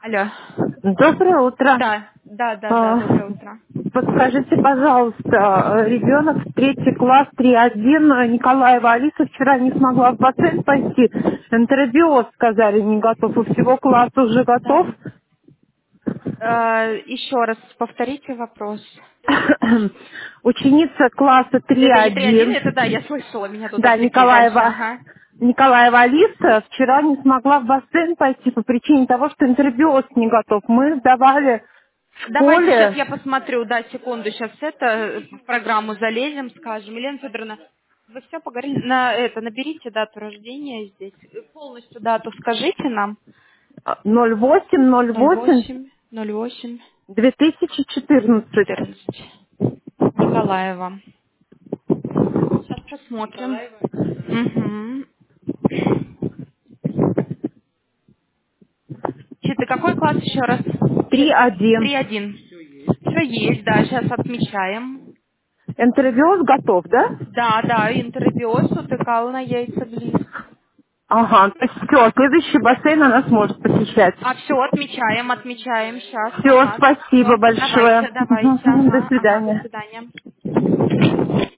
Алло. Доброе утро. Да, А, доброе утро. Подскажите, пожалуйста, ребенок в третий класс 3.1, Николаева Алиса вчера не смогла в бассейн пойти. Энтеробиоз, сказали, не готов. У всего класса уже готов. Да. Еще раз повторите вопрос. Ученица класса Это Е3-1, 3.1, это да, я слышала, меня тут да, отвлекли дальше, ага. Николаева Алиса вчера не смогла в бассейн пойти по причине того, что энтеробиоз не готов. Мы сдавали в Давайте сейчас школе. я посмотрю, да, секунду, сейчас в программу залезем, скажем. Елена Федоровна, вы все поговорили, наберите дату рождения здесь, полностью дату скажите нам. 0808 08 2014. 14. Николаева. Сейчас посмотрим. Угу. Ты какой класс еще раз? 3.1. 3-1. Все есть, да, сейчас отмечаем. Энтеробиоз готов, да? Да, интербиоз, утыкал на яйца глист. Ага, то есть все, следующий бассейн она сможет посещать. А все, отмечаем сейчас, Все, ага. спасибо большое. Давайте, Мгм, ага, до до свидания. свидания.